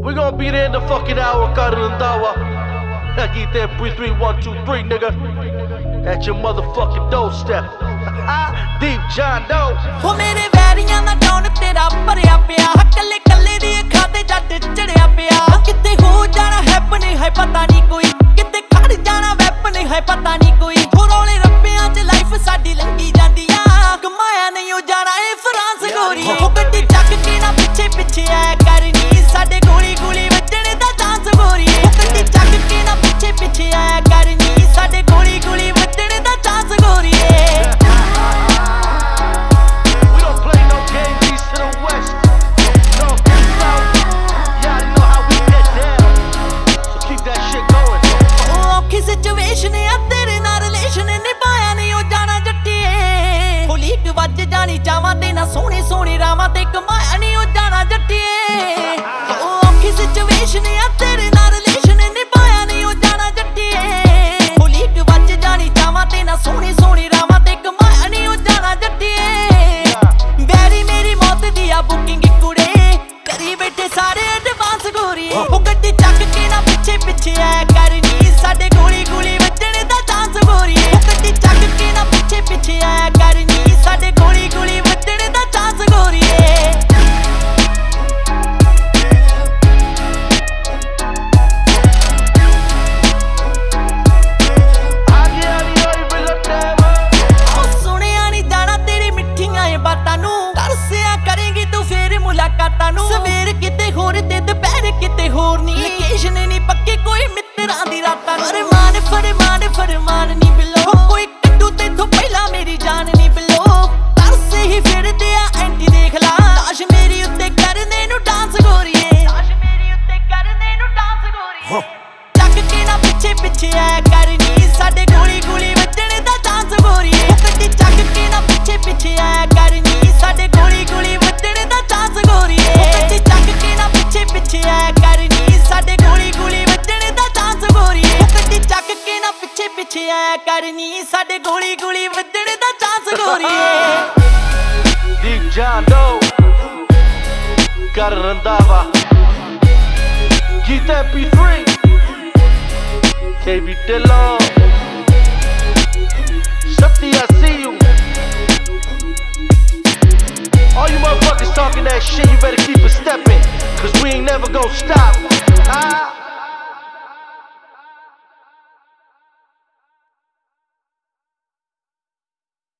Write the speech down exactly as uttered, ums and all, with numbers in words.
We gon' be there in the fucking hour, Karandawa. Get that three three one two three, nigga. At your motherfucking doorstep. Deep John Doe. हो मेरे वैरियां दा टौन तेरा भरिया पिया कल्ले कल्ले दी अखां ते जट चढ़िया पिया किते हो जाना हैप नहीं है पता नहीं कोई किते खड़ जाना वैप नहीं है पता नहीं कोई हो रौले रप्पियां च लाइफ साडी लंघी जांदी आ कमाया नहीं हो जाना ए फ्रांस गोरी हो गड्डी ਚੱਕ के ना पिछे पिछे आया करनी साडे गोली गोली वजणे दा चांस गोरी हो गड्डी ਚੱਕ के ना पिछे पिछे आया करनी साडे गोली गोली वजणे दा चांस गोरी सिचुएशन आ तेरे नाल रिलेशन निभाया नहीं हो जाना जट्टिए हो लीक वज जानी चावां ते ना सोहने सोहने रावां ते कमाया नहीं हो जाना जट्टिए ओ औखी सिचुएशन आ तेरे नाल रिलेशन निभाया नहीं हो जाना जट्टिए हो लीक वज जानी चावां ते ना सोहने सोहने रावां ते कमाया नहीं हो जाना जट्टिए वैरी मेरी मौत दी आ बुकिंग कुड़े करी बैठे सारे एडवांस गोरी ओ गड्डी ਚੱਕ के ना पिछे पिछे आया करनी साडे गोली गोली वजणे दा चांस गोरी ओ गड्डी ਚੱਕ के ना पिछे पिछे आया करनी साडे गोली गोली वजणे दा चांस गोरी ओ सुनिया नहीं जाना तेरी मिठियां ए बातां नू तरसिया करेंगी तू फिर मुलाकातां नू सवेर किते होर ते दुपहर किते होर नी लोकेशन नहीं पक्की कोई मित्रां दी रातां फरमान फरमान फरमान नहीं बिलो कोई कड्डू तेथों पहला मेरी जान नहीं बिलो तरसे ही फिरदे आ एंटी देख ला लाश मेरी उत्ते करने नू डांस गोरीए लाश मेरी उत्ते करने नू डांस गोरीए ਚੱਕ के ना पिछे पिछे आया करनी साडे गोली गोली वजणे दा चांस गोरीए गड्डी ਚੱਕ के ना पिछे पिछे आया करनी साडे गोली गोली वजणे दा चांस गोरीए गड्डी ਚੱਕ के ना पिछे पिछे आया करनी साडे गोली गोली वजणे दा चांस गोरीए गड्डी ਚੱਕ के ना पिछे पिछे आया करनी साडे गोली गोली वजणे दा चांस गोरीए Deep John Doe. Karandawa. Get that P three. K B Dillon. Shufty, I see you. All you motherfuckers talking that shit, you better keep it stepping, cause we ain't never gonna stop.